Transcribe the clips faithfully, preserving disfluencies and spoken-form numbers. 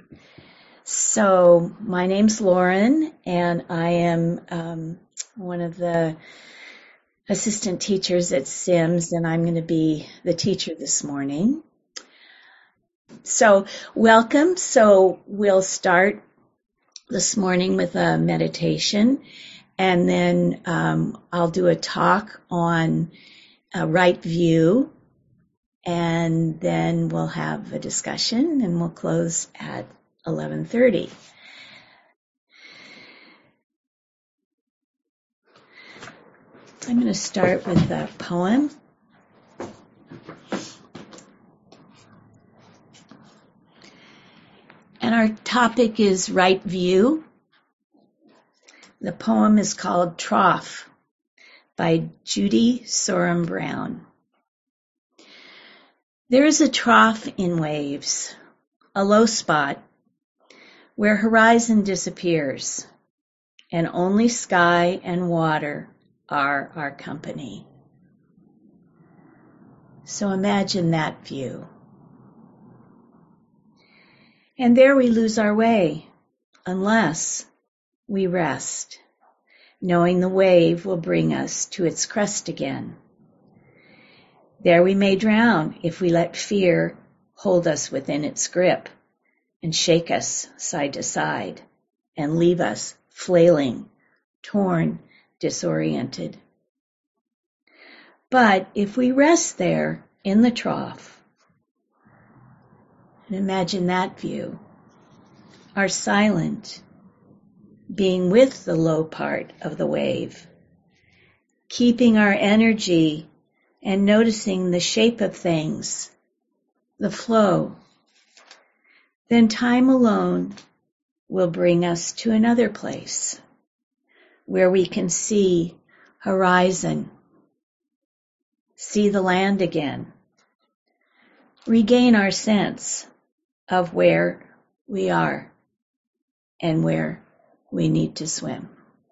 So my name's Lauren, and I am um, one of the assistant teachers at Sims, and I'm going to be the teacher this morning. So welcome. So we'll start this morning with a meditation, and then um, I'll do a talk on a right view, and then we'll have a discussion, and we'll close at eleven thirty. I'm going to start with a poem. And our topic is right view. The poem is called Trough by Judy Sorum Brown. There is a trough in waves, a low spot where horizon disappears and only sky and water are our company. So imagine that view. And there we lose our way unless we rest, knowing the wave will bring us to its crest again. There we may drown if we let fear hold us within its grip and shake us side to side and leave us flailing, torn, disoriented. But if we rest there in the trough, and imagine that view, are silent, being with the low part of the wave, keeping our energy and noticing the shape of things, the flow, then time alone will bring us to another place where we can see horizon, see the land again, regain our sense of where we are and where we need to swim.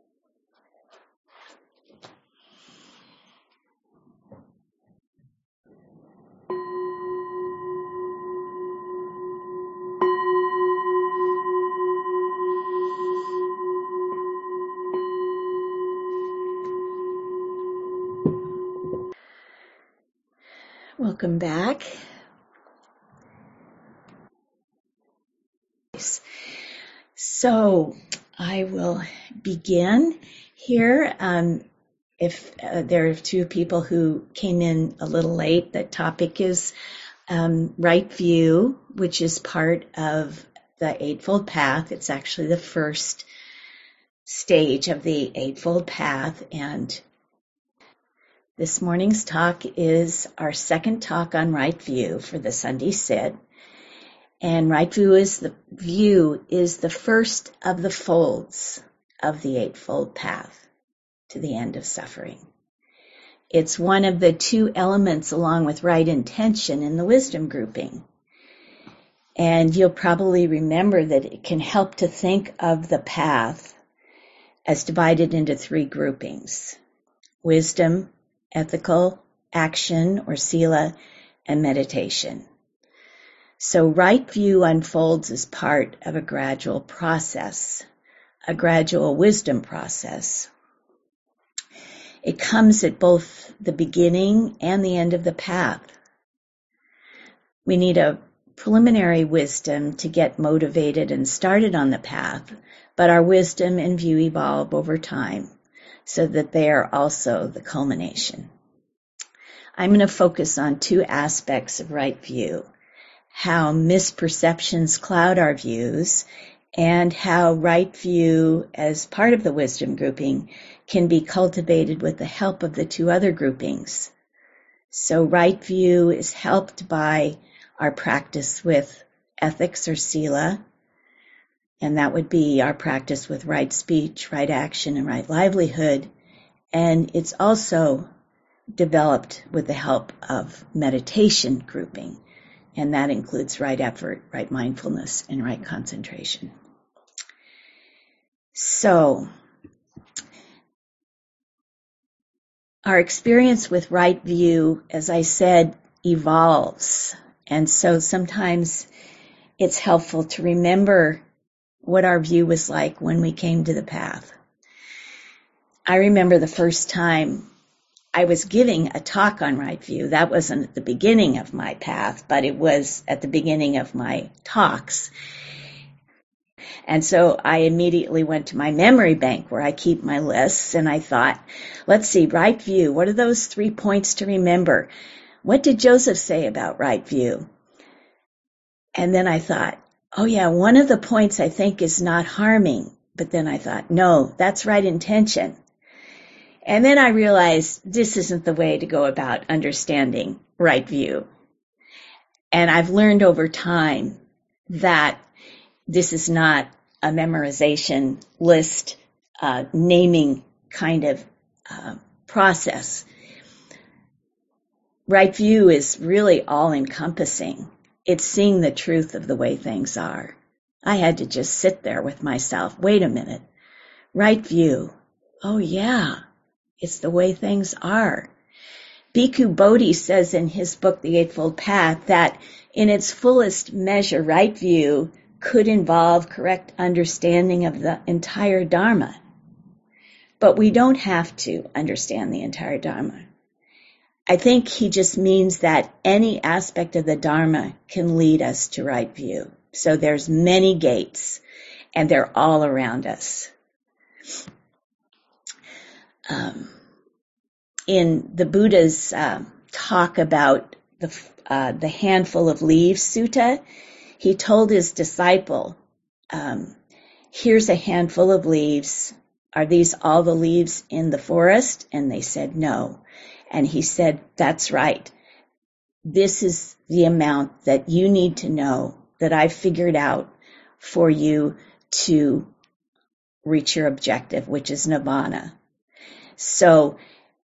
Welcome back. So I will begin here. Um, if uh, there are two people who came in a little late, the topic is um, right view, which is part of the Eightfold Path. It's actually the first stage of the Eightfold Path, and this morning's talk is our second talk on right view for the Sunday Sit. And right view is the view is the first of the folds of the Eightfold Path to the end of suffering. It's one of the two elements along with right intention in the wisdom grouping. And you'll probably remember that it can help to think of the path as divided into three groupings: wisdom, ethical, action or sila, and meditation. So right view unfolds as part of a gradual process, a gradual wisdom process. It comes at both the beginning and the end of the path. We need a preliminary wisdom to get motivated and started on the path, but our wisdom and view evolve over time so that they are also the culmination. I'm going to focus on two aspects of right view: how misperceptions cloud our views, and how right view as part of the wisdom grouping can be cultivated with the help of the two other groupings. So right view is helped by our practice with ethics or sila, and that would be our practice with right speech, right action, and right livelihood. And it's also developed with the help of meditation grouping, and that includes right effort, right mindfulness, and right concentration. So, our experience with right view, as I said, evolves. And so sometimes it's helpful to remember what our view was like when we came to the path. I remember the first time I was giving a talk on right view. That wasn't at the beginning of my path, but it was at the beginning of my talks. And so I immediately went to my memory bank where I keep my lists, and I thought, let's see, right view. What are those three points to remember? What did Joseph say about right view? And then I thought, oh yeah, one of the points I think is not harming. But then I thought, no, that's right intention. And then I realized this isn't the way to go about understanding right view. And I've learned over time that this is not a memorization list, uh, naming kind of uh, process. Right view is really all-encompassing. It's seeing the truth of the way things are. I had to just sit there with myself. Wait a minute. Right view. Oh yeah, it's the way things are. Bhikkhu Bodhi says in his book, The Eightfold Path, that in its fullest measure, right view could involve correct understanding of the entire Dharma. But we don't have to understand the entire Dharma. I think he just means that any aspect of the Dharma can lead us to right view. So there's many gates, and they're all around us. Um, in the Buddha's uh, talk about the, uh, the handful of leaves sutta, he told his disciple, um, here's a handful of leaves. Are these all the leaves in the forest? And they said no. And he said, that's right. This is the amount that you need to know that I've figured out for you to reach your objective, which is nirvana. So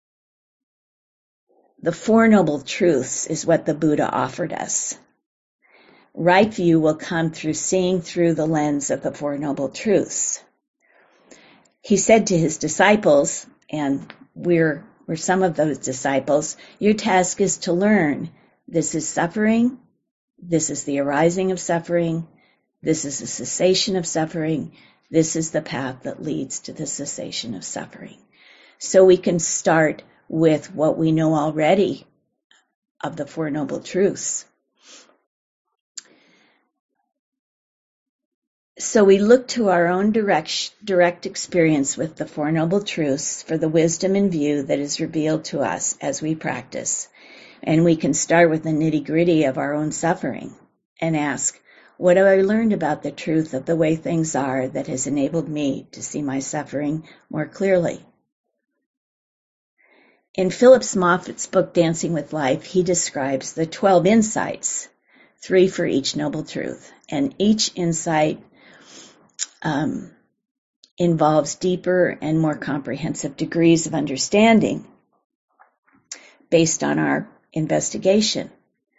the Four Noble Truths is what the Buddha offered us. Right view will come through seeing through the lens of the Four Noble Truths. He said to his disciples, and we're, we're some of those disciples, your task is to learn. This is suffering. This is the arising of suffering. This is the cessation of suffering. This is the path that leads to the cessation of suffering. So we can start with what we know already of the Four Noble Truths. So we look to our own direct, direct experience with the Four Noble Truths for the wisdom and view that is revealed to us as we practice. And we can start with the nitty-gritty of our own suffering and ask, what have I learned about the truth of the way things are that has enabled me to see my suffering more clearly? In Philip Moffat's book, Dancing with Life, he describes the twelve insights, three for each noble truth. And each insight um, involves deeper and more comprehensive degrees of understanding based on our investigation.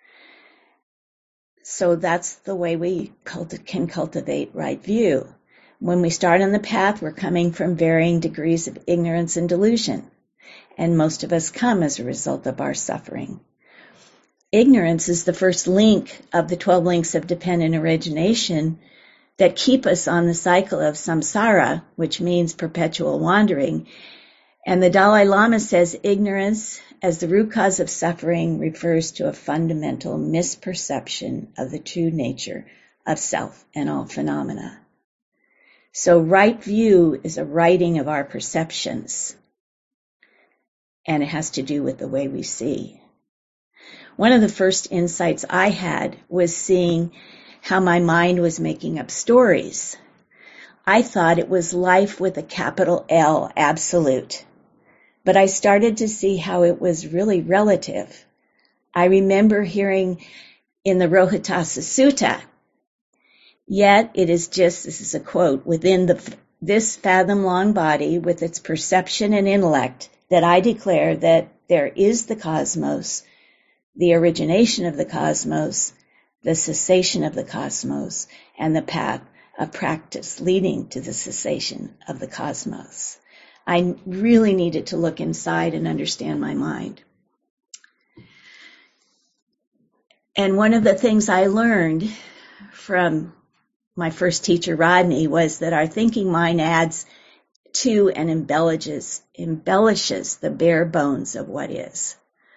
So that's the way we culti- can cultivate right view. When we start on the path, we're coming from varying degrees of ignorance and delusion. And most of us come as a result of our suffering. Ignorance is the first link of the twelve links of dependent origination that keep us on the cycle of samsara, which means perpetual wandering. And the Dalai Lama says ignorance as the root cause of suffering refers to a fundamental misperception of the true nature of self and all phenomena. So right view is a righting of our perceptions. And it has to do with the way we see. One of the first insights I had was seeing how my mind was making up stories. I thought it was life with a capital L, absolute. But I started to see how it was really relative. I remember hearing in the Rohitassa Sutta, yet it is just, this is a quote, within the, this fathom-long body with its perception and intellect, that I declare that there is the cosmos, the origination of the cosmos, the cessation of the cosmos, and the path of practice leading to the cessation of the cosmos. I really needed to look inside and understand my mind. And one of the things I learned from my first teacher, Rodney, was that our thinking mind adds to and embellishes, embellishes the bare bones of what is.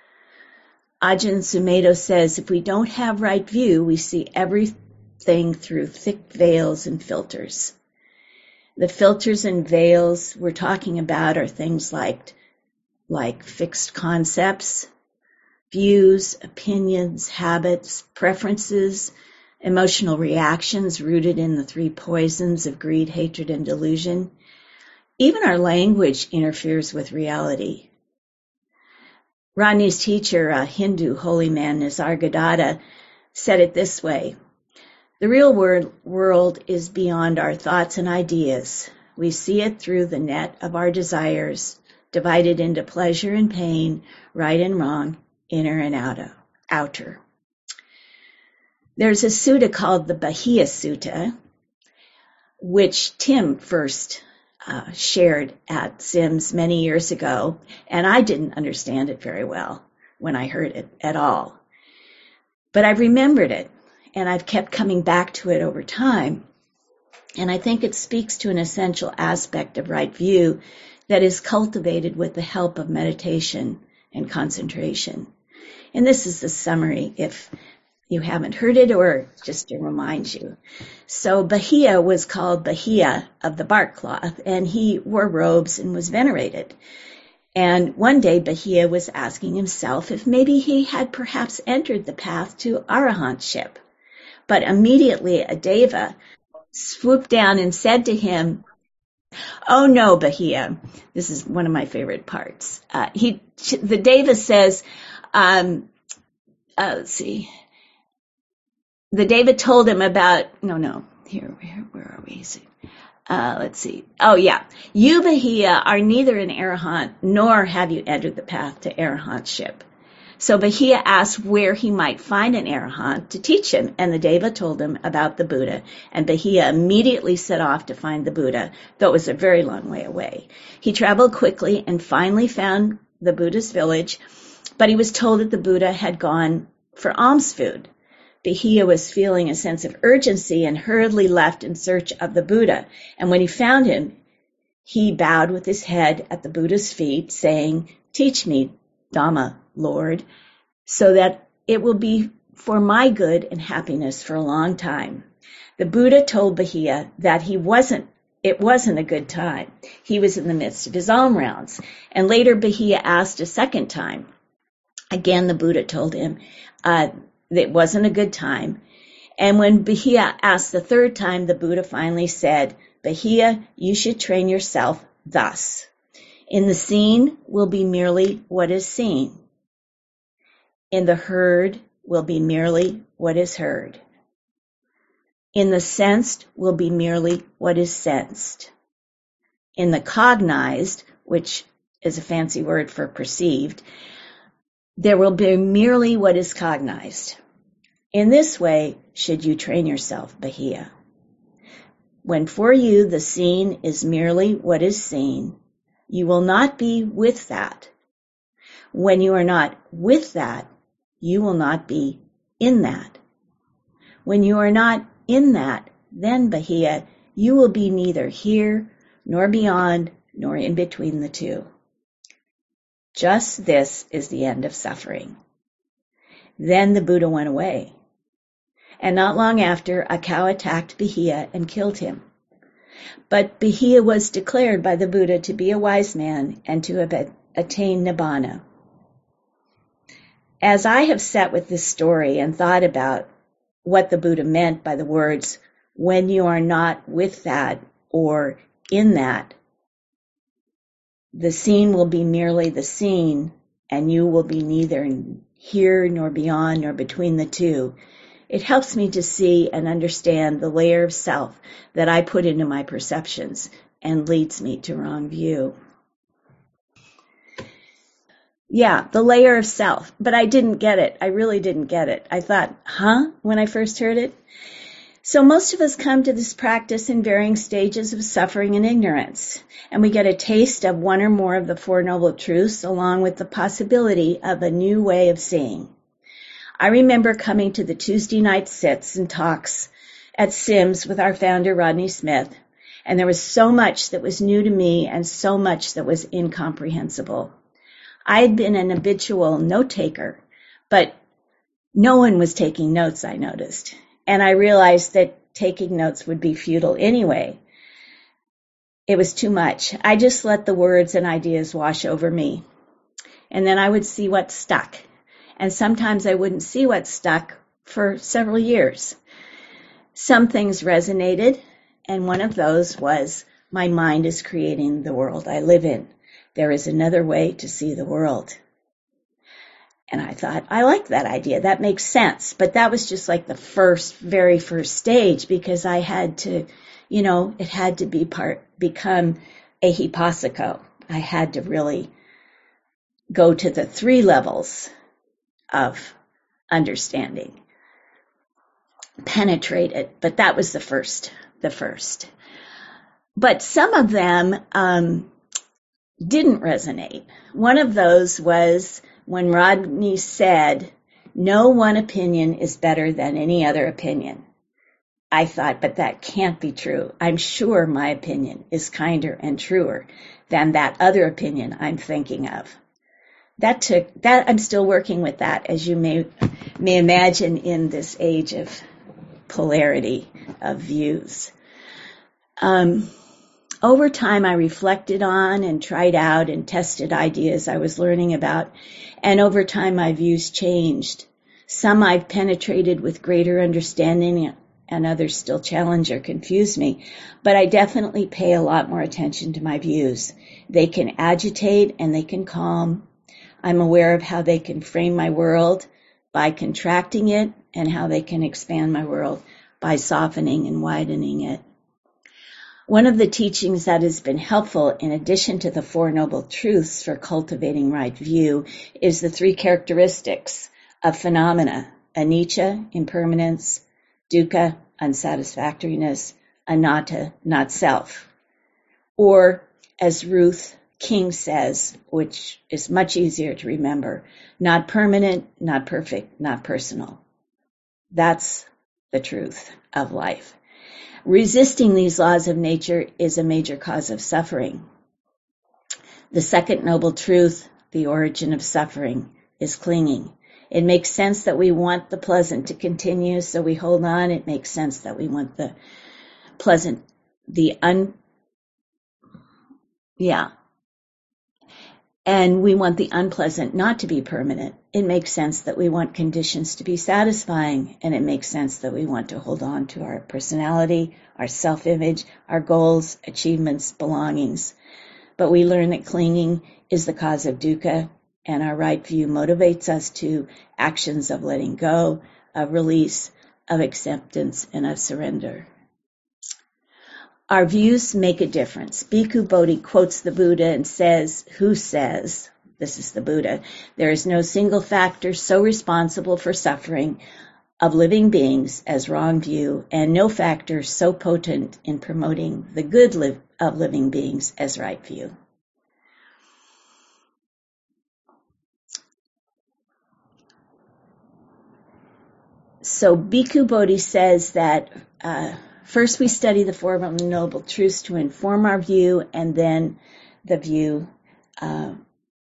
Ajahn Sumedho says, if we don't have right view, we see everything through thick veils and filters. The filters and veils we're talking about are things like, like fixed concepts, views, opinions, habits, preferences, emotional reactions rooted in the three poisons of greed, hatred, and delusion. Even our language interferes with reality. Rodney's teacher, a Hindu holy man, Nisargadatta, said it this way: the real world is beyond our thoughts and ideas. We see it through the net of our desires, divided into pleasure and pain, right and wrong, inner and outer. There's a sutta called the Bahiya Sutta, which Tim first uh, shared at Sims many years ago, and I didn't understand it very well when I heard it at all. But I've remembered it, and I've kept coming back to it over time, and I think it speaks to an essential aspect of right view that is cultivated with the help of meditation and concentration. And this is the summary, if you haven't heard it, or just to remind you. So Bahiya was called Bahiya of the bark cloth, and he wore robes and was venerated. And one day Bahiya was asking himself if maybe he had perhaps entered the path to arahantship. But immediately a deva swooped down and said to him, "Oh no, Bahiya." This is one of my favorite parts. Uh, he, the deva says, um, uh, let's see. The Deva told him about, no, no, here, here where are we? Uh, let's see. Oh, yeah. You, Bahiya, are neither an arahant, nor have you entered the path to arahantship. So Bahiya asked where he might find an arahant to teach him, and the Deva told him about the Buddha, and Bahiya immediately set off to find the Buddha, though it was a very long way away. He traveled quickly and finally found the Buddha's village, but he was told that the Buddha had gone for alms food. Bahiya was feeling a sense of urgency and hurriedly left in search of the Buddha. And when he found him, he bowed with his head at the Buddha's feet, saying, "Teach me, Dhamma, Lord, so that it will be for my good and happiness for a long time." The Buddha told Bahiya that he wasn't, it wasn't a good time. He was in the midst of his alms rounds. And later Bahiya asked a second time. Again, the Buddha told him, uh, it wasn't a good time. And when Bahiya asked the third time, the Buddha finally said, "Bahiya, you should train yourself thus. In the seen will be merely what is seen. In the heard will be merely what is heard. In the sensed will be merely what is sensed. In the cognized, which is a fancy word for perceived, there will be merely what is cognized. In this way should you train yourself, Bahiya. When for you the seen is merely what is seen, you will not be with that. When you are not with that, you will not be in that. When you are not in that, then, Bahiya, you will be neither here, nor beyond, nor in between the two. Just this is the end of suffering." Then the Buddha went away. And not long after, a cow attacked Bahiya and killed him. But Bahiya was declared by the Buddha to be a wise man and to have attained Nibbana. As I have sat with this story and thought about what the Buddha meant by the words, "when you are not with that," or "in that," the seen will be merely the seen, and you will be neither here nor beyond nor between the two. It helps me to see and understand the layer of self that I put into my perceptions and leads me to wrong view. Yeah, the layer of self. But I didn't get it. I really didn't get it. I thought, huh, when I first heard it? So most of us come to this practice in varying stages of suffering and ignorance, and we get a taste of one or more of the Four Noble Truths along with the possibility of a new way of seeing. I remember coming to the Tuesday night sits and talks at Sims with our founder, Rodney Smith, and there was so much that was new to me and so much that was incomprehensible. I had been an habitual note taker, but no one was taking notes, I noticed. And I realized that taking notes would be futile anyway. It was too much. I just let the words and ideas wash over me. And then I would see what stuck. And sometimes I wouldn't see what stuck for several years. Some things resonated, and one of those was, my mind is creating the world I live in. There is another way to see the world. And I thought, I like that idea. That makes sense. But that was just like the first, very first stage, because I had to, you know, it had to be part, become ehipassiko. I had to really go to the three levels of understanding, penetrate it. But that was the first, the first. But some of them um, didn't resonate. One of those was when Rodney said, no one opinion is better than any other opinion. I thought, but that can't be true. I'm sure my opinion is kinder and truer than that other opinion I'm thinking of. That took, that I'm still working with that, as you may, may imagine, in this age of polarity of views. Um, Over time, I reflected on and tried out and tested ideas I was learning about, and over time, my views changed. Some I've penetrated with greater understanding, and others still challenge or confuse me, but I definitely pay a lot more attention to my views. They can agitate and they can calm. I'm aware of how they can frame my world by contracting it, and how they can expand my world by softening and widening it. One of the teachings that has been helpful, in addition to the Four Noble Truths for cultivating right view, is the three characteristics of phenomena: anicca, impermanence; dukkha, unsatisfactoriness; anatta, not self. Or, as Ruth King says, which is much easier to remember, not permanent, not perfect, not personal. That's the truth of life. Resisting these laws of nature is a major cause of suffering. The second noble truth, the origin of suffering, is clinging. It makes sense that we want the pleasant to continue, so we hold on. It makes sense that we want the pleasant, the un, yeah. And we want the unpleasant not to be permanent. It makes sense that we want conditions to be satisfying, and it makes sense that we want to hold on to our personality, our self-image, our goals, achievements, belongings. But we learn that clinging is the cause of dukkha, and our right view motivates us to actions of letting go, of release, of acceptance, and of surrender. Our views make a difference. Bhikkhu Bodhi quotes the Buddha and says, who says, this is the Buddha, there is no single factor so responsible for suffering of living beings as wrong view, and no factor so potent in promoting the good live, of living beings as right view. So Bhikkhu Bodhi says that uh, first we study the Four Noble Truths to inform our view, and then the view uh,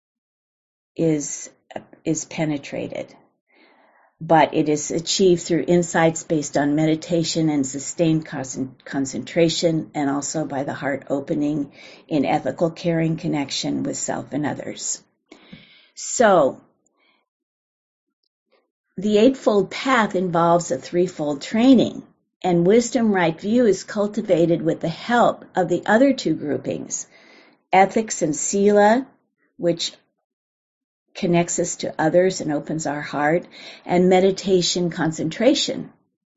is is penetrated. But it is achieved through insights based on meditation and sustained concentration, and also by the heart opening in ethical caring connection with self and others. So, the Eightfold Path involves a threefold training, and wisdom right view is cultivated with the help of the other two groupings, ethics and sila, which connects us to others and opens our heart, and meditation concentration.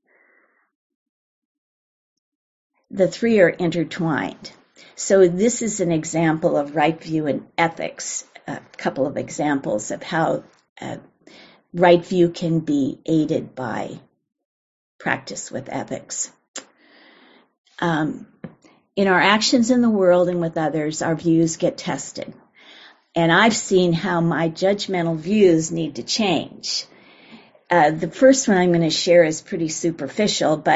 The three are intertwined. So this is an example of right view and ethics, a couple of examples of how uh, right view can be aided by practice with ethics. Um, in our actions in the world and with others, our views get tested. And I've seen how my judgmental views need to change. Uh, the first one I'm going to share is pretty superficial, but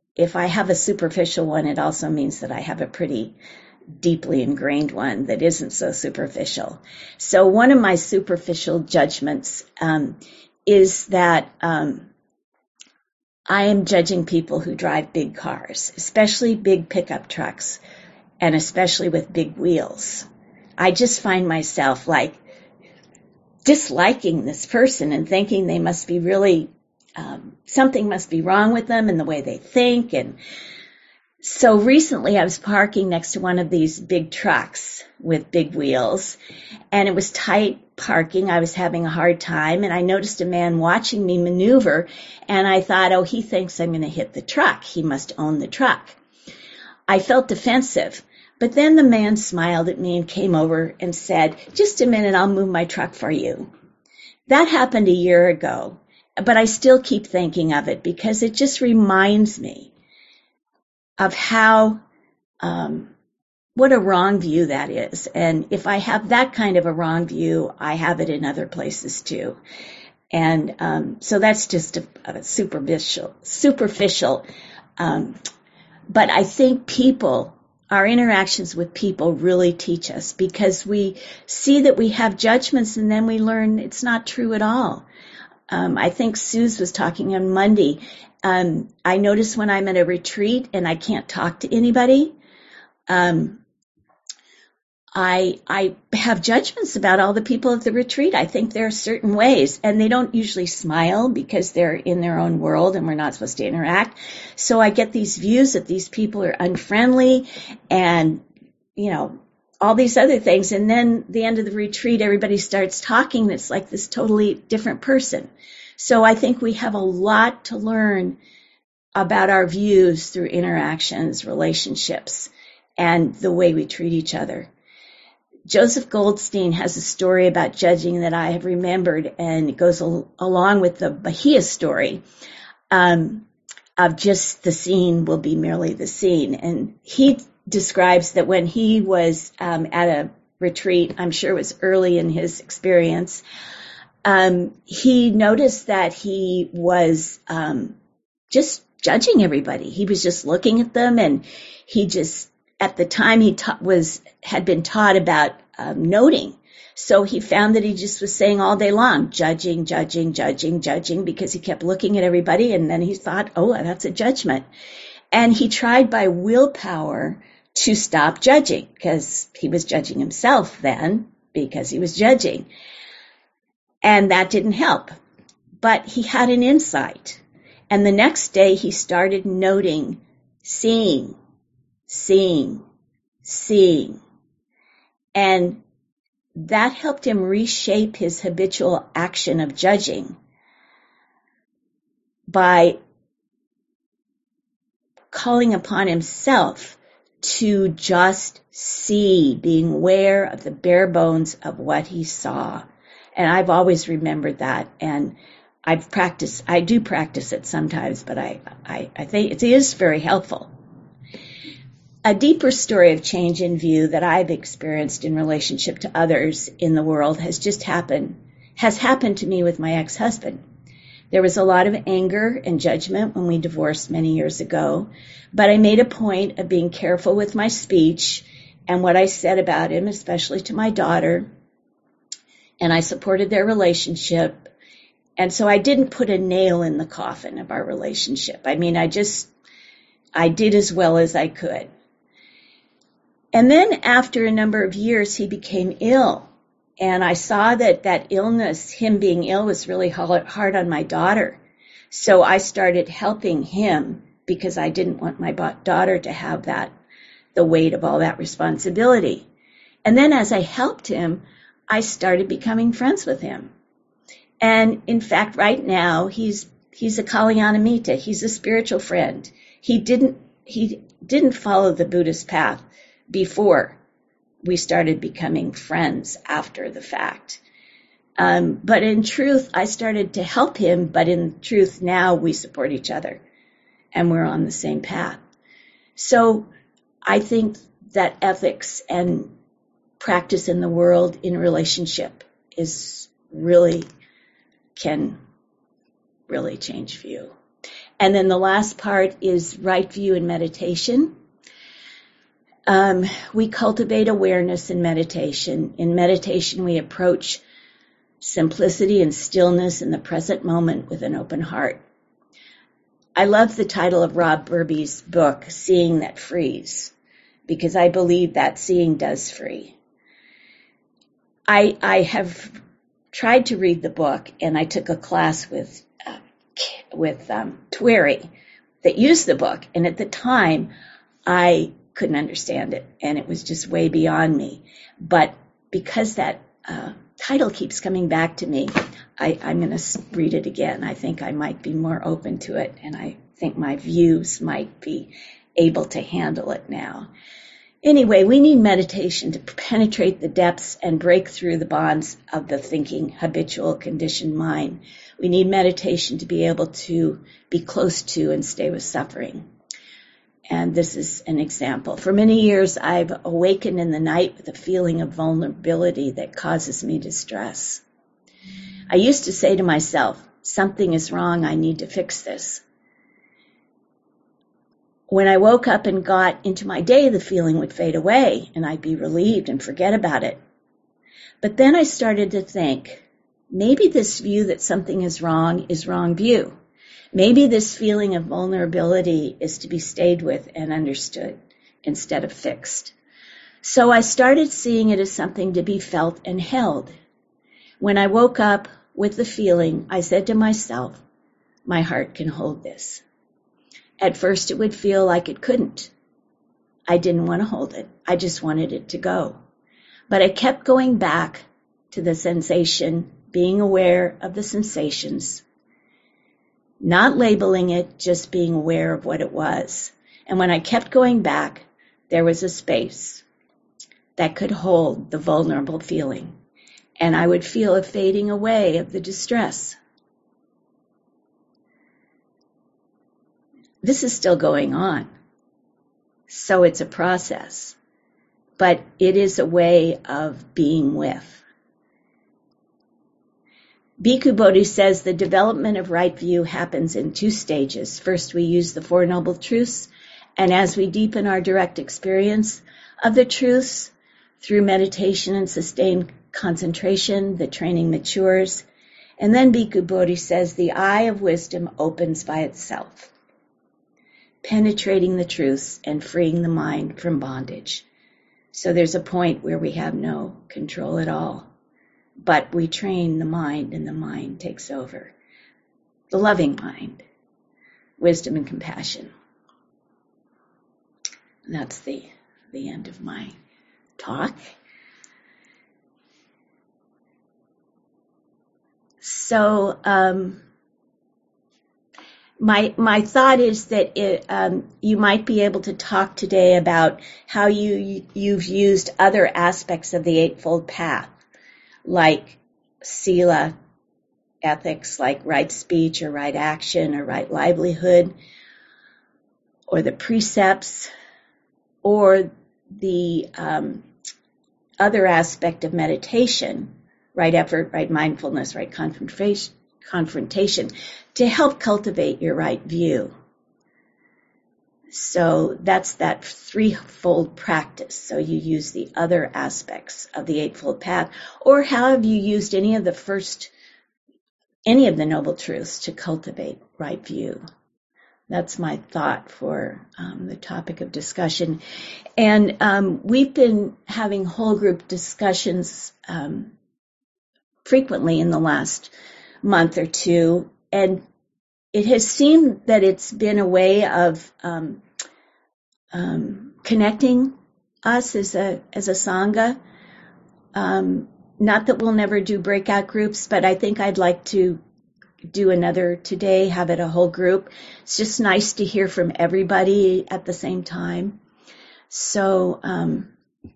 if I have a superficial one, it also means that I have a pretty deeply ingrained one that isn't so superficial. So one of my superficial judgments um, is that um, I am judging people who drive big cars, especially big pickup trucks, and especially with big wheels. I just find myself like disliking this person and thinking they must be really, um, something must be wrong with them in the way they think. And so recently I was parking next to one of these big trucks with big wheels, and it was tight parking. I was having a hard time, and I noticed a man watching me maneuver, and I thought, oh, he thinks I'm going to hit the truck. He must own the truck. I felt defensive, but then the man smiled at me and came over and said, just a minute, I'll move my truck for you. That happened a year ago, but I still keep thinking of it because it just reminds me of how, um, what a wrong view that is. And if I have that kind of a wrong view, I have it in other places too. And um, so that's just a, a superficial, superficial. Um, but I think people, our interactions with people really teach us, because we see that we have judgments and then we learn it's not true at all. Um, I think Suze was talking on Monday. Um, I notice when I'm at a retreat and I can't talk to anybody, um, I I have judgments about all the people at the retreat. I think there are certain ways, and they don't usually smile because they're in their own world and we're not supposed to interact. So I get these views that these people are unfriendly and, you know, all these other things. And then the end of the retreat, everybody starts talking. And it's like this totally different person. So I think we have a lot to learn about our views through interactions, relationships, and the way we treat each other. Joseph Goldstein has a story about judging that I have remembered, and it goes al- along with the Bahia story um, of just the seen will be merely the seen. And he describes that when he was um, at a retreat, I'm sure it was early in his experience, um, he noticed that he was um, just judging everybody. He was just looking at them, and he just, at the time he ta- was had been taught about um, noting. So he found that he just was saying all day long, judging, judging, judging, judging, because he kept looking at everybody, and then he thought, oh, that's a judgment. And he tried by willpower to stop judging, because he was judging himself then, because he was judging. And that didn't help. But he had an insight. And the next day he started noting, seeing, seeing, seeing. And that helped him reshape his habitual action of judging by calling upon himself to just see, being aware of the bare bones of what he saw. And I've always remembered that. And I've practiced, I do practice it sometimes, but I, I, I think it is very helpful. A deeper story of change in view that I've experienced in relationship to others in the world has just happened, has happened to me with my ex-husband. There was a lot of anger and judgment when we divorced many years ago, but I made a point of being careful with my speech and what I said about him, especially to my daughter, and I supported their relationship. And so I didn't put a nail in the coffin of our relationship. I mean, I just, I did as well as I could. And then after a number of years, he became ill. And I saw that that illness, him being ill, was really hard on my daughter. So I started helping him because I didn't want my daughter to have that, the weight of all that responsibility. And then as I helped him, I started becoming friends with him. And in fact, right now, he's he's a Kalyanamita. He's a spiritual friend. He didn't he didn't follow the Buddhist path before we started becoming friends after the fact. Um, but in truth, I started to help him, but in truth, now we support each other and we're on the same path. So I think that ethics and practice in the world in relationship is really, can really change view. And then the last part is right view and meditation. Um, we cultivate awareness in meditation. In meditation, we approach simplicity and stillness in the present moment with an open heart. I love the title of Rob Burby's book, Seeing That Frees, because I believe that seeing does free. I, I have tried to read the book, and I took a class with uh, with um, Tweri that used the book, and at the time, I couldn't understand it, and it was just way beyond me. But because that uh, title keeps coming back to me, I, I'm going to read it again. I think I might be more open to it, and I think my views might be able to handle it now. Anyway, we need meditation to penetrate the depths and break through the bonds of the thinking, habitual, conditioned mind. We need meditation to be able to be close to and stay with suffering. And this is an example. For many years, I've awakened in the night with a feeling of vulnerability that causes me distress. I used to say to myself, something is wrong, I need to fix this. When I woke up and got into my day, the feeling would fade away and I'd be relieved and forget about it. But then I started to think, maybe this view that something is wrong is wrong view. Maybe this feeling of vulnerability is to be stayed with and understood instead of fixed. So I started seeing it as something to be felt and held. When I woke up with the feeling, I said to myself, my heart can hold this. At first, it would feel like it couldn't. I didn't want to hold it. I just wanted it to go. But I kept going back to the sensation, being aware of the sensations, not labeling it, just being aware of what it was. And when I kept going back, there was a space that could hold the vulnerable feeling. And I would feel a fading away of the distress. This is still going on. So it's a process. But it is a way of being with. Bhikkhu Bodhi says the development of right view happens in two stages. First, we use the Four Noble Truths, and as we deepen our direct experience of the truths through meditation and sustained concentration, the training matures. And then Bhikkhu Bodhi says the eye of wisdom opens by itself, penetrating the truths and freeing the mind from bondage. So there's a point where we have no control at all. But we train the mind, and the mind takes over. The loving mind, wisdom and compassion. And that's the, the end of my talk. So um, my my thought is that it, um, you might be able to talk today about how you you've used other aspects of the Eightfold Path, like sila, ethics, like right speech or right action or right livelihood, or the precepts, or the um, other aspect of meditation, right effort, right mindfulness, right confrontation, confrontation, to help cultivate your right view. So that's that threefold practice. So you use the other aspects of the Eightfold Path, or how have you used any of the first, any of the Noble Truths to cultivate right view? That's my thought for um, the topic of discussion. And um, we've been having whole group discussions um, frequently in the last month or two, and it has seemed that it's been a way of um, um, connecting us as a as a sangha. Um, not that we'll never do breakout groups, but I think I'd like to do another today, have it a whole group. It's just nice to hear from everybody at the same time. So um,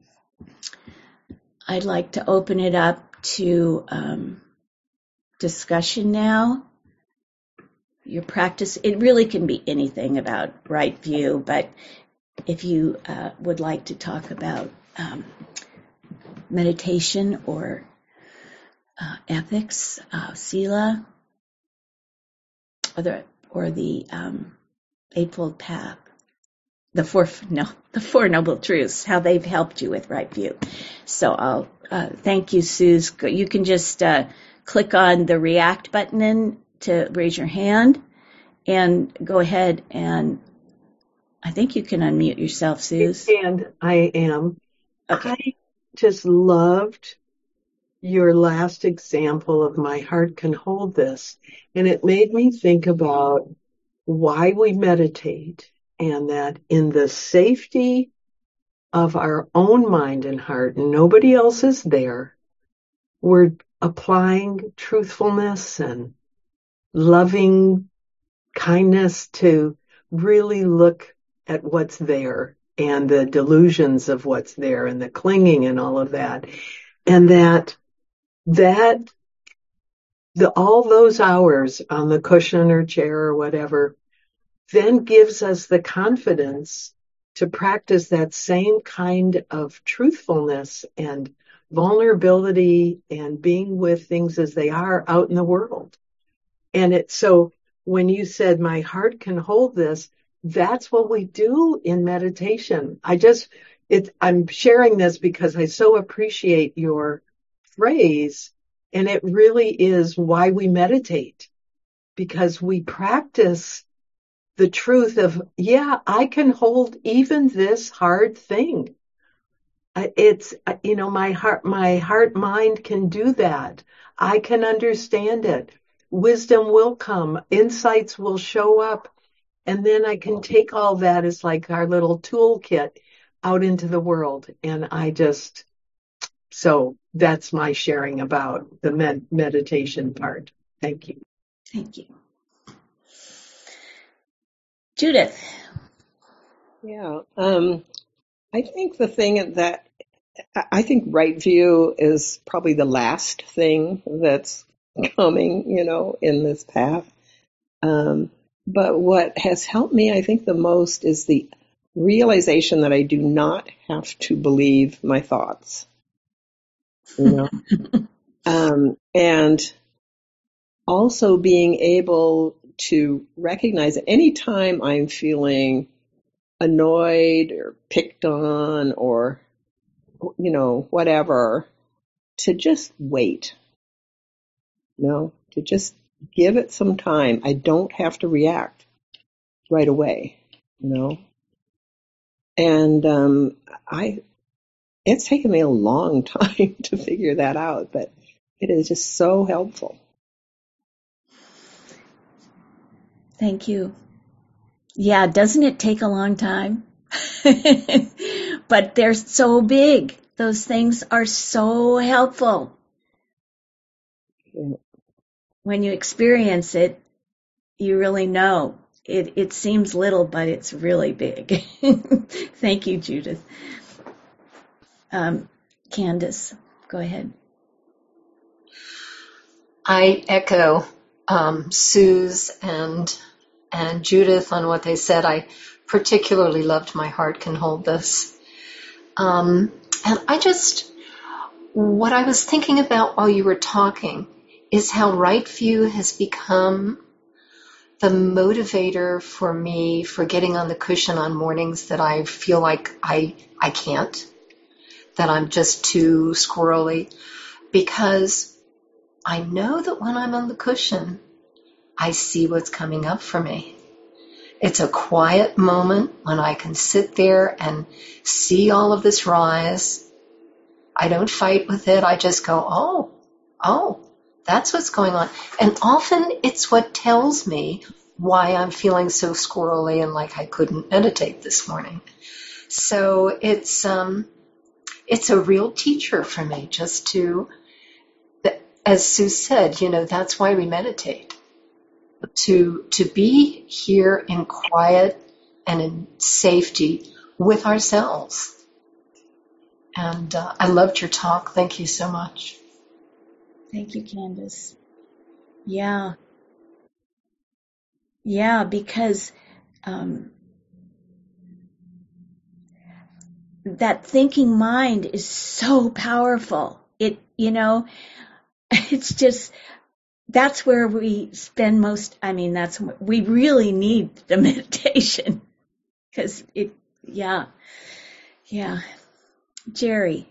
I'd like to open it up to um, discussion now. Your practice, it really can be anything about right view, but if you uh, would like to talk about um, meditation or uh, ethics, uh, sila, or the, or the um, Eightfold Path, the four no the Four Noble Truths, how they've helped you with Right View. So I'll uh, thank you, Suze. You can just uh, click on the react button to raise your hand and go ahead, and I think you can unmute yourself, Suze. And I am. Okay. I just loved your last example of my heart can hold this. And it made me think about why we meditate, and that in the safety of our own mind and heart, nobody else is there, we're applying truthfulness and loving kindness to really look at what's there and the delusions of what's there and the clinging and all of that. And that, that, the, all those hours on the cushion or chair or whatever then gives us the confidence to practice that same kind of truthfulness and vulnerability and being with things as they are out in the world. And it, so when you said my heart can hold this, that's what we do in meditation. I just, it, I'm sharing this because I so appreciate your phrase, and it really is why we meditate, because we practice the truth of, yeah, I can hold even this hard thing. It's, you know, my heart, my heart mind can do that. I can understand it. Wisdom will come. Insights will show up. And then I can take all that as like our little toolkit out into the world. And I just, so that's my sharing about the med- meditation part. Thank you. Thank you. Judith. Yeah, um, I think the thing that I think Right View is probably the last thing that's coming, you know, in this path. Um, but what has helped me, I think, the most is the realization that I do not have to believe my thoughts, you know, um, and also being able to recognize that anytime I'm feeling annoyed or picked on or, you know, whatever, to just wait, you know, to just give it some time. I don't have to react right away, you know. And um, I, it's taken me a long time to figure that out, but it is just so helpful. Thank you. Yeah, doesn't it take a long time? But they're so big. Those things are so helpful. Yeah. When you experience it, you really know. It, it seems little, but it's really big. Thank you, Judith. Um, Candace, go ahead. I echo um, Sue's and and Judith on what they said. I particularly loved My Heart Can Hold This. Um, and I just, what I was thinking about while you were talking is how Right View has become the motivator for me for getting on the cushion on mornings that I feel like I I can't, that I'm just too squirrely, because I know that when I'm on the cushion, I see what's coming up for me. It's a quiet moment when I can sit there and see all of this rise. I don't fight with it. I just go, oh, oh, that's what's going on. And often it's what tells me why I'm feeling so squirrely and like I couldn't meditate this morning. So it's um, it's a real teacher for me, just to, as Sue said, you know, that's why we meditate. To to be here in quiet and in safety with ourselves. And uh, I loved your talk. Thank you so much. Thank you, Candace. Yeah. Yeah, because um, that thinking mind is so powerful. It, you know, it's just that's where we spend most, I mean, that's, we really need the meditation because it, yeah, yeah. Jerry.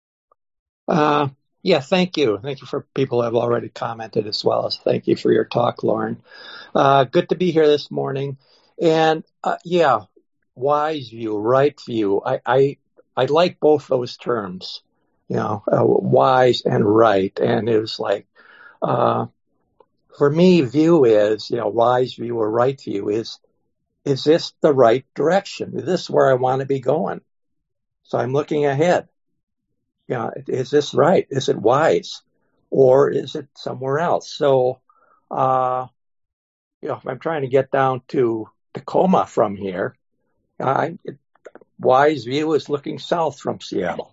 Uh, yeah, thank you. Thank you for people who have already commented as well as thank you for your talk, Lauren. Uh, good to be here this morning. And uh, yeah, wise view, right view. I, I, I like both those terms, you know, uh, wise and right. And it was like, uh, for me, view is, you know, wise view or right view is, is this the right direction? Is this where I want to be going? So I'm looking ahead. You know, is this right? Is it wise? Or is it somewhere else? So, uh, you know, if I'm trying to get down to Tacoma from here, I, it, wise view is looking south from Seattle.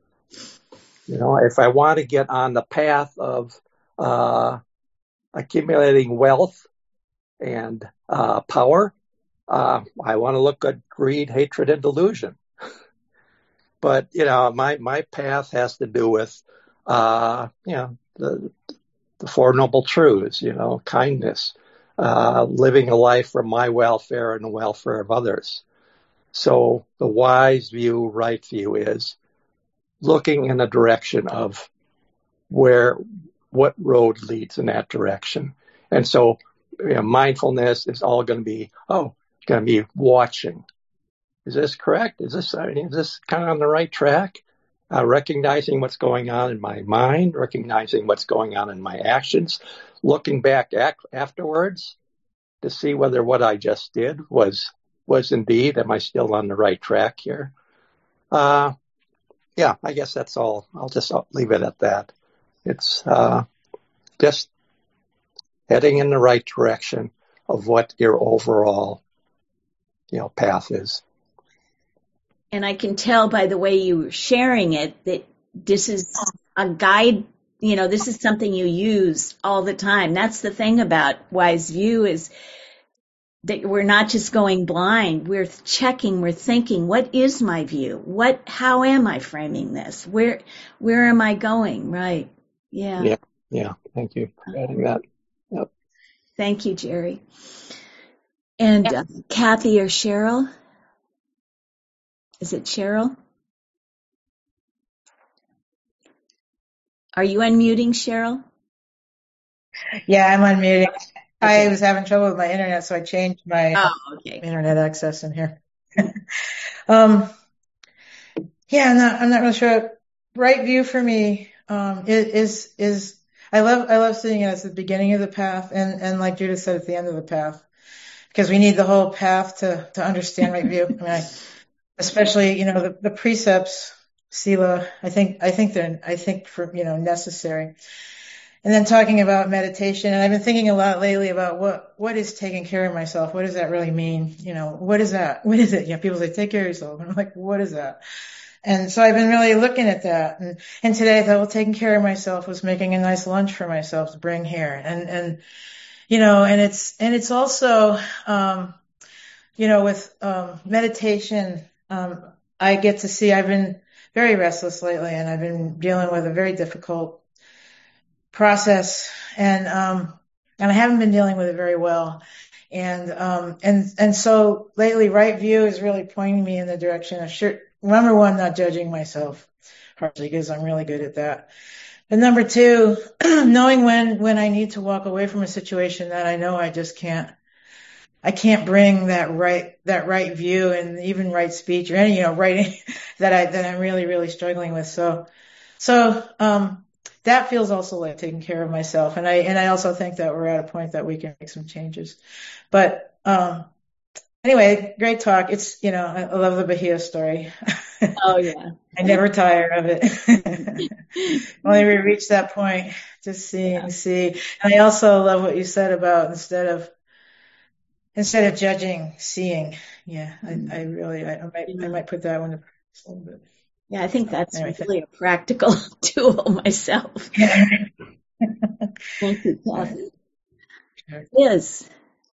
You know, if I want to get on the path of uh, accumulating wealth and uh, power, uh, I want to look at greed, hatred, and delusion. But, you know, my, my path has to do with, uh, you know, the, the Four Noble Truths, you know, kindness, uh, living a life for my welfare and the welfare of others. So the wise view, right view is looking in the direction of where, what road leads in that direction. And so, you know, mindfulness is all going to be, oh, going to be watching. Is this correct? Is this, I mean, is this kind of on the right track? Uh, recognizing what's going on in my mind, recognizing what's going on in my actions, looking back ac- afterwards to see whether what I just did was, was indeed, am I still on the right track here? Uh, yeah, I guess that's all. I'll just I'll leave it at that. It's, uh, just heading in the right direction of what your overall, you know, path is. And I can tell by the way you were sharing it that this is a guide, you know, this is something you use all the time. That's the thing about wise view is that we're not just going blind. We're checking, we're thinking, what is my view? What, how am I framing this? Where, where am I going? Right. Yeah. Yeah. Yeah. Thank you for adding that. Yep. Thank you, Jerry. And uh, Kathy or Cheryl? Is it Cheryl? Are you unmuting, Cheryl? Yeah, I'm unmuting. Okay. I was having trouble with my internet, so I changed my oh, okay. internet access in here. um, yeah, I'm not, I'm not really sure. Right view for me um, is is I love I love seeing it as the beginning of the path, and and like Judith said, at the end of the path, because we need the whole path to to understand right view. I mean, I, especially you know the, the precepts, Sila. I think I think they're I think for you know necessary. And then talking about meditation, and I've been thinking a lot lately about what, what is taking care of myself? What does that really mean? You know, what is that? What is it? You know, people say, take care of yourself. And I'm like, what is that? And so I've been really looking at that. And, and today I thought, well, taking care of myself was making a nice lunch for myself to bring here. And, and, you know, and it's, and it's also, um, you know, with, um, meditation, um, I get to see, I've been very restless lately, and I've been dealing with a very difficult process, and um and I haven't been dealing with it very well, and um and and so lately right view is really pointing me in the direction of sure number one, not judging myself harshly, because I'm really good at that, and number two, knowing when when I need to walk away from a situation that I know I just can't I can't bring that right that right view and even right speech or any you know writing that I that I'm really really struggling with. So so um that feels also like taking care of myself. And I, and I also think that we're at a point that we can make some changes. But, um, anyway, great talk. It's, you know, I, I love the Bahia story. Oh, yeah. I never tire of it. Only we reach that point, just seeing, yeah. see. And I also love what you said about instead of, instead of judging, seeing. Yeah. I, I really, I, I might, yeah. I might put that one to practice a little bit. Yeah, I think that's anyway, really a practical tool myself. Yeah. Thank you, Kathy. Sure. Yes.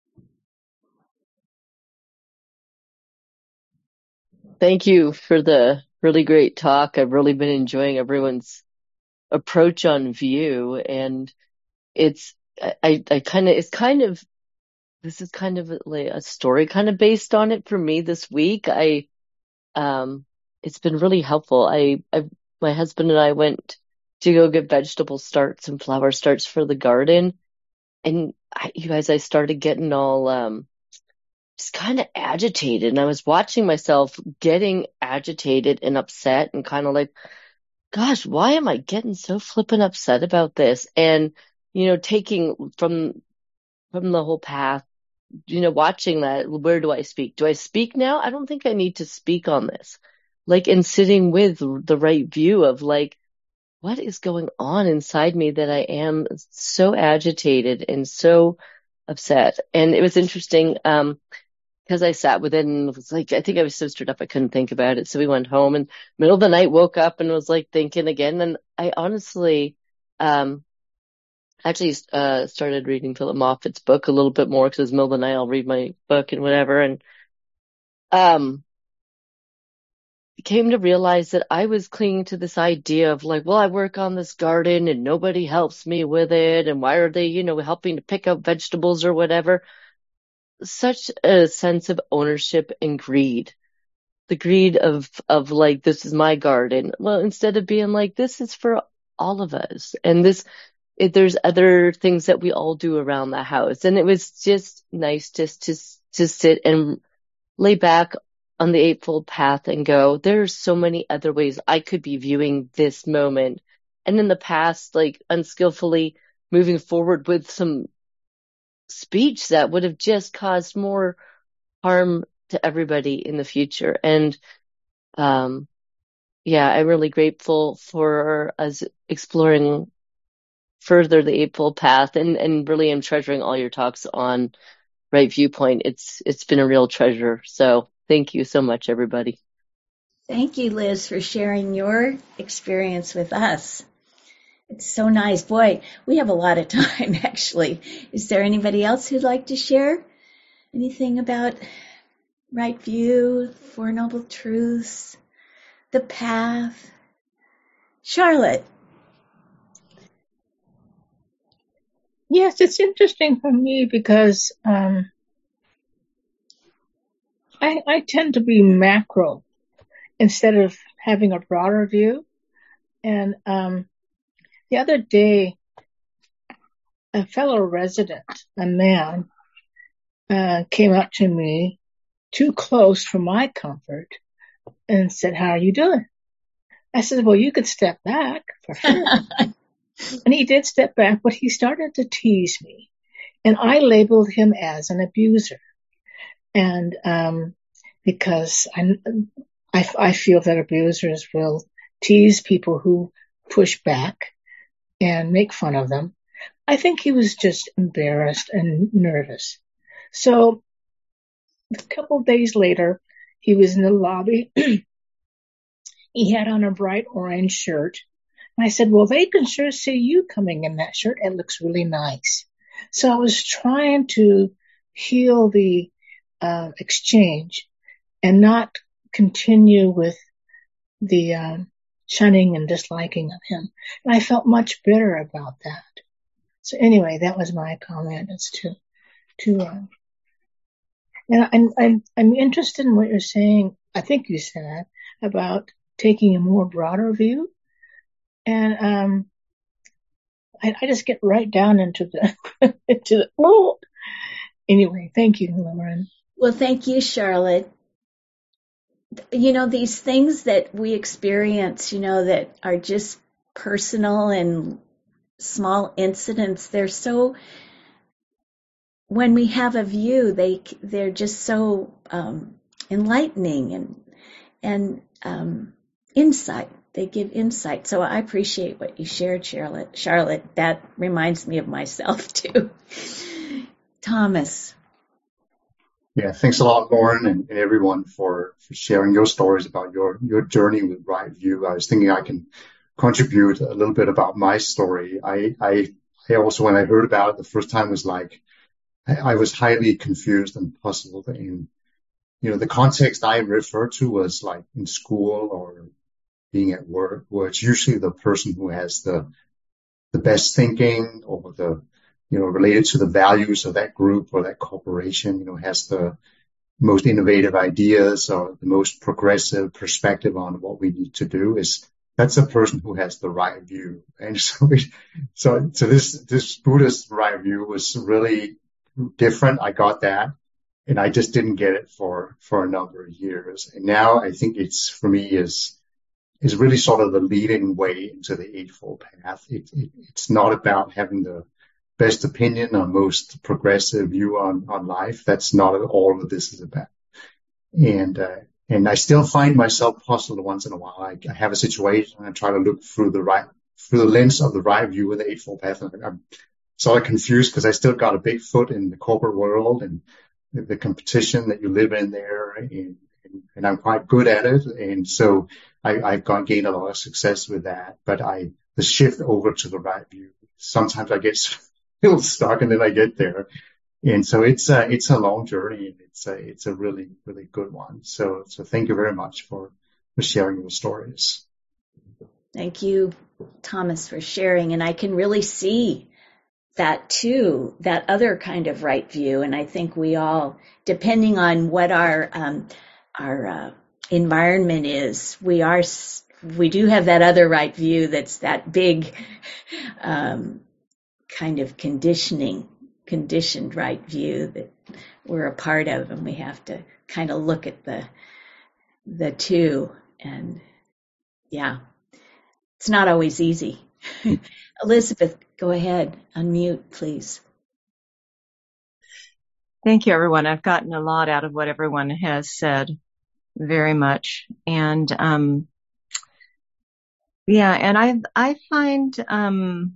Thank you for the really great talk. I've really been enjoying everyone's approach on view, and it's I, I kind of, it's kind of, this is kind of like a story kind of based on it for me this week. I, um, it's been really helpful. I, I, my husband and I went to go get vegetable starts and flower starts for the garden. And I, you guys, I started getting all, um, just kind of agitated. And I was watching myself getting agitated and upset and kind of like, gosh, why am I getting so flippin' upset about this? And, you know, taking from, from the whole path, you know, watching that, where do I speak? Do I speak now? I don't think I need to speak on this. Like, and sitting with the right view of like, what is going on inside me that I am so agitated and so upset? And it was interesting, um, because I sat with it and was like, I think I was so stirred up I couldn't think about it. So we went home and middle of the night woke up and was like thinking again. And I honestly, um, actually uh started reading Philip Moffat's book a little bit more because it's middle of the night. I'll read my book and whatever. And um came to realize that I was clinging to this idea of like, well, I work on this garden and nobody helps me with it. And why are they, you know, helping to pick up vegetables or whatever? Such a sense of ownership and greed. The greed of, of like, this is my garden. Well, instead of being like, this is for all of us. And this, It, there's other things that we all do around the house. And it was just nice just to, to sit and lay back on the Eightfold Path and go, there's so many other ways I could be viewing this moment. And in the past, like unskillfully moving forward with some speech that would have just caused more harm to everybody in the future. And, um, yeah, I'm really grateful for us exploring further the Eightfold Path, and, and really am treasuring all your talks on Right Viewpoint. It's it's been a real treasure. So thank you so much, everybody. Thank you, Liz, for sharing your experience with us. It's so nice. Boy, we have a lot of time, actually. Is there anybody else who'd like to share anything about Right View, Four Noble Truths, the path? Charlotte. Yes, it's interesting for me because um, I, I tend to be macro instead of having a broader view. And um, the other day, a fellow resident, a man, uh, came up to me too close for my comfort and said, "How are you doing?" I said, "Well, you could step back for sure." And he did step back, but he started to tease me. And I labeled him as an abuser. And um, because I, I, I feel that abusers will tease people who push back and make fun of them. I think he was just embarrassed and nervous. So a couple of days later, he was in the lobby. He had on a bright orange shirt. And I said, "Well, they can sure see you coming in that shirt. It looks really nice." So I was trying to heal the uh, exchange and not continue with the um, shunning and disliking of him. And I felt much better about that. So anyway, that was my comment. It's to, to, uh, and I'm, I'm, I'm interested in what you're saying. I think you said about taking a more broader view. And, um, I, I just get right down into the, into the, oh, anyway, thank you, Lauren. Well, thank you, Charlotte. You know, these things that we experience, you know, that are just personal and small incidents, they're so, when we have a view, they, they're just so um, enlightening and, and um, insight. They give insight. So I appreciate what you shared, Charlotte. Charlotte, that reminds me of myself too. Thomas. Yeah, thanks a lot, Lauren, and, and everyone for, for sharing your stories about your, your journey with Right View. I was thinking I can contribute a little bit about my story. I, I, I also, when I heard about it the first time, was like, I, I was highly confused and puzzled. And, you know, the context I referred to was like in school or being at work, where it's usually the person who has the, the best thinking or the, you know, related to the values of that group or that corporation, you know, has the most innovative ideas or the most progressive perspective on what we need to do, is that's a person who has the right view. And so, it, so, so this, this Buddhist right view was really different. I got that, and I just didn't get it for, for a number of years. And now I think it's, for me, is, is really sort of the leading way into the Eightfold Path. It, it, it's not about having the best opinion or most progressive view on, on life. That's not all that this is about. And, uh, and I still find myself puzzled once in a while. I, I have a situation and I try to look through the right, through the lens of the right view of the Eightfold Path. And I'm sort of confused because I still got a big foot in the corporate world and the, the competition that you live in there. And, and, and I'm quite good at it. And so I, I've gone, gained a lot of success with that. But I, the shift over to the right view, sometimes I get feel stuck and then I get there. And so it's a, it's a long journey, and it's a, it's a really, really good one. So, so thank you very much for, for sharing your stories. Thank you, Thomas, for sharing. And I can really see that too, that other kind of right view. And I think we all, depending on what our, um, our, uh, environment is, we are, we do have that other right view that's that big, um, kind of conditioning, conditioned right view that we're a part of, and we have to kind of look at the the two. And yeah, it's not always easy. Elizabeth, go ahead, unmute, please. Thank you, everyone. I've gotten a lot out of what everyone has said, very much. And um, yeah, and I I find um,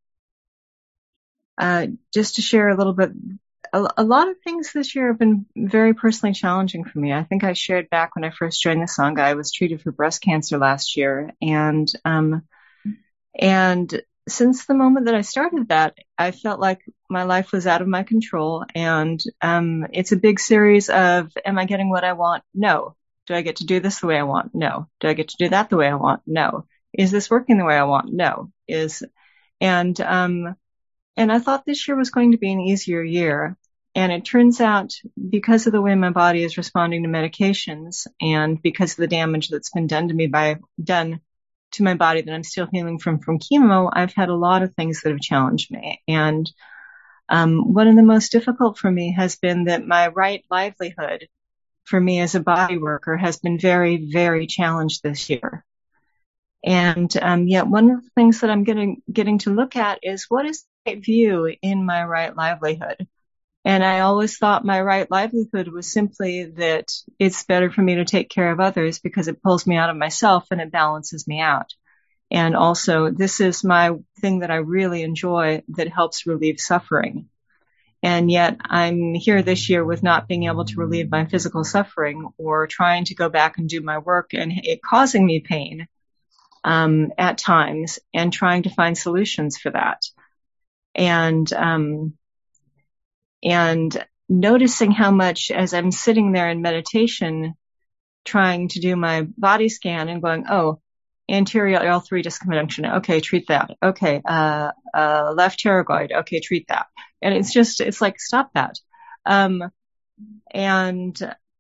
Uh, just to share a little bit, a, a lot of things this year have been very personally challenging for me. I think I shared back when I first joined the Sangha, I was treated for breast cancer last year. And, um, and since the moment that I started that, I felt like my life was out of my control. And, um, it's a big series of, am I getting what I want? No. Do I get to do this the way I want? No. Do I get to do that the way I want? No. Is this working the way I want? No. Is, and, um, And I thought this year was going to be an easier year. And it turns out, because of the way my body is responding to medications and because of the damage that's been done to me by, done to my body that I'm still healing from, from chemo, I've had a lot of things that have challenged me. And, um, one of the most difficult for me has been that my right livelihood for me as a body worker has been very, very challenged this year. And, um, yet one of the things that I'm getting, getting to look at is what is view in my right livelihood. And I always thought my right livelihood was simply that it's better for me to take care of others because it pulls me out of myself and it balances me out. And also, this is my thing that I really enjoy that helps relieve suffering. And yet I'm here this year with not being able to relieve my physical suffering or trying to go back and do my work and it causing me pain um, at times and trying to find solutions for that. And, um, and noticing how much as I'm sitting there in meditation, trying to do my body scan and going, oh, anterior L three disc connection. Okay, treat that. Okay, uh, uh, left pterygoid. Okay, treat that. And it's just, it's like, stop that. Um, and,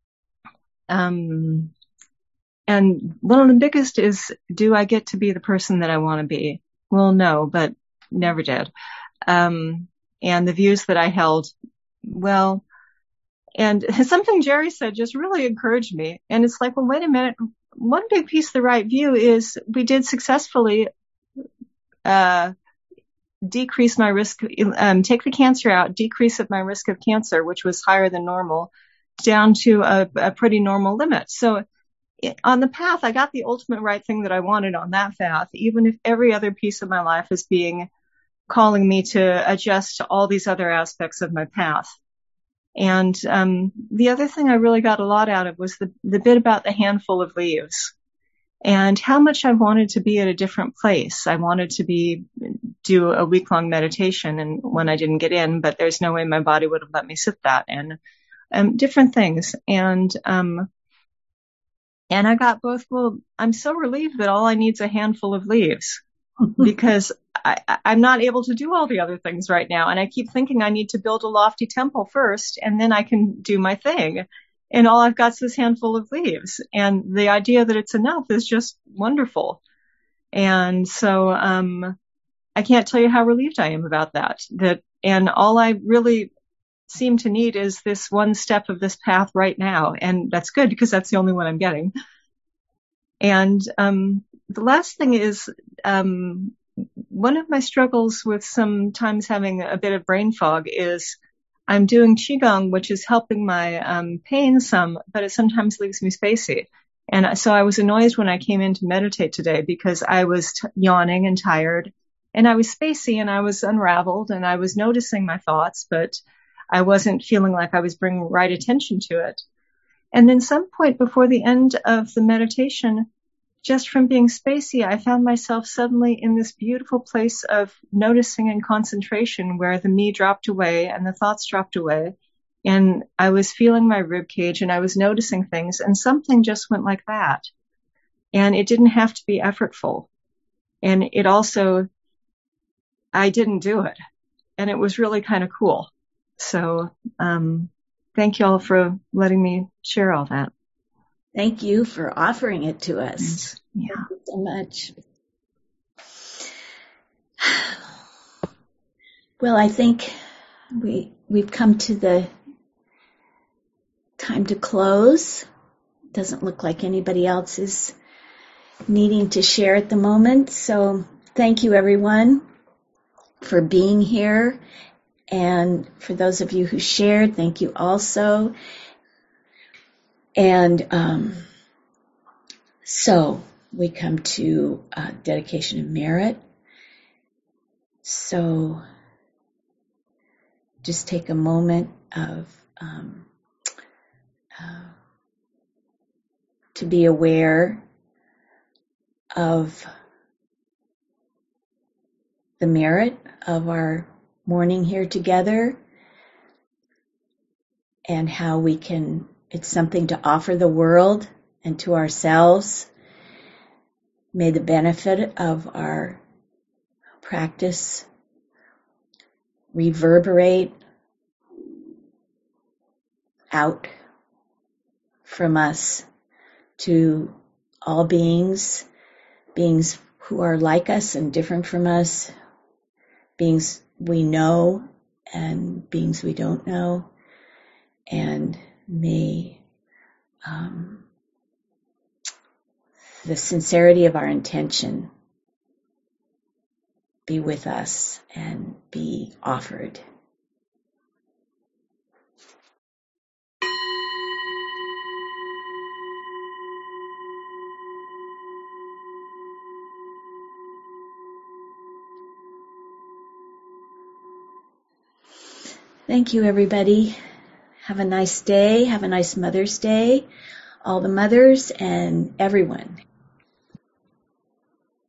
um, and one of the biggest is, do I get to be the person that I want to be? Well, no, but never did. Um, and the views that I held, well, and something Jerry said just really encouraged me. And it's like, well, wait a minute. One big piece of the right view is we did successfully, uh, decrease my risk, um, take the cancer out, decrease of my risk of cancer, which was higher than normal, down to a, a pretty normal limit. So it, on the path, I got the ultimate right thing that I wanted on that path, even if every other piece of my life is being calling me to adjust to all these other aspects of my path. And um the other thing I really got a lot out of was the, the bit about the handful of leaves and how much I wanted to be at a different place. I wanted to be do a week-long meditation, and when I didn't get in, but there's no way my body would have let me sit that, and um different things. And um and I got both, well, I'm so relieved that all I need is a handful of leaves. because I, I'm not able to do all the other things right now. And I keep thinking I need to build a lofty temple first, and then I can do my thing. And all I've got is this handful of leaves. And the idea that it's enough is just wonderful. And so, um, I can't tell you how relieved I am about that. That, and all I really seem to need is this one step of this path right now. And that's good because that's the only one I'm getting. And, um, the last thing is, um, one of my struggles with sometimes having a bit of brain fog is I'm doing Qigong, which is helping my, um, pain some, but it sometimes leaves me spacey. And so I was annoyed when I came in to meditate today because I was t- yawning and tired, and I was spacey, and I was unraveled, and I was noticing my thoughts, but I wasn't feeling like I was bringing right attention to it. And then some point before the end of the meditation, just from being spacey, I found myself suddenly in this beautiful place of noticing and concentration where the me dropped away and the thoughts dropped away. And I was feeling my rib cage and I was noticing things, and something just went like that. And it didn't have to be effortful. And it also, I didn't do it. And it was really kind of cool. So, um, thank you all for letting me share all that. Thank you for offering it to us. Yeah. Thank you so much. Well, I think we, we've come to the time to close. Doesn't look like anybody else is needing to share at the moment. So thank you, everyone, for being here. And for those of you who shared, thank you also. And um, so we come to uh, dedication of merit. So just take a moment of um, uh, to be aware of the merit of our morning here together and how we can, it's something to offer the world and to ourselves. May the benefit of our practice reverberate out from us to all beings, beings who are like us and different from us, beings we know and beings we don't know, and may um, the sincerity of our intention be with us and be offered. Thank you, everybody. Have a nice day. Have a nice Mother's Day. All the mothers and everyone.